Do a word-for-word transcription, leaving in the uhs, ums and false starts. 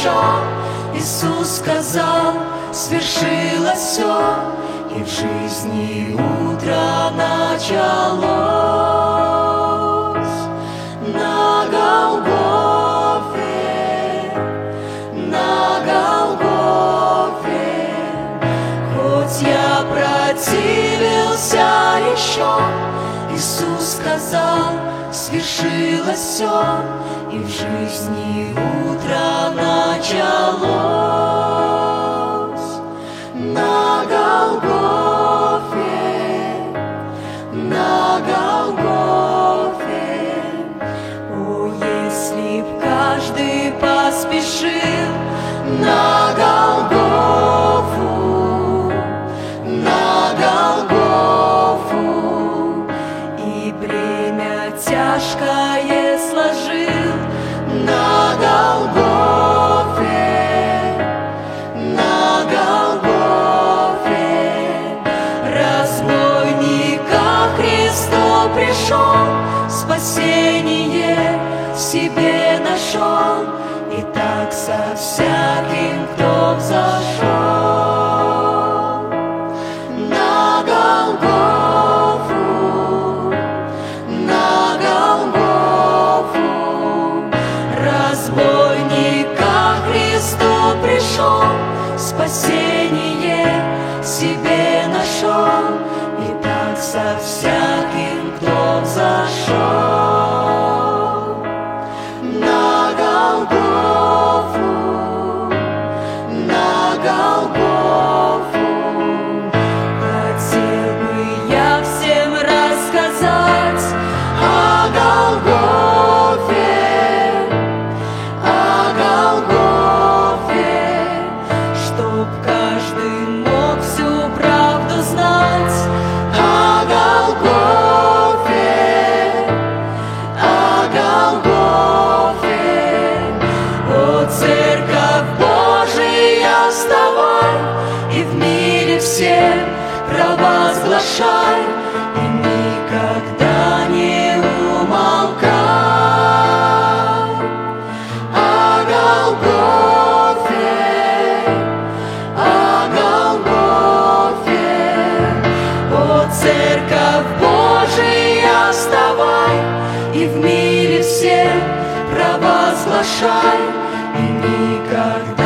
еще Иисус сказал, свершилось все, и в жизни утро началось. На Голгофе, на Голгофе, хоть я противился еще, Иисус сказал, свершилось все, и в жизни утро началось. На Голгофе, на Голгофе, о, если б каждый поспешил на Голгофу, на Голгофу, и бремя тяжкое сложил на Голгофе, на Голгофе, разбойника Христу пришел, спасение в себе нашел, и так со всяким, кто взошел на Голгофу, на Голгофу, разбойника Христу пришел, спасение себе нашел, и так со всяким, кто взошел на Голгофу, на Голгофу. Хотел бы я всем рассказать о Голгофе, о Голгофе, чтоб каждый мог всю правду знать о Голгофе, о Голгофе. О, Церковь Божия, вставай и в мире всем провозглашай, и никогда не умолкай о Голгофе, о Голгофе. О, Церковь Божия, вставай и в мире всем провозглашай, и никогда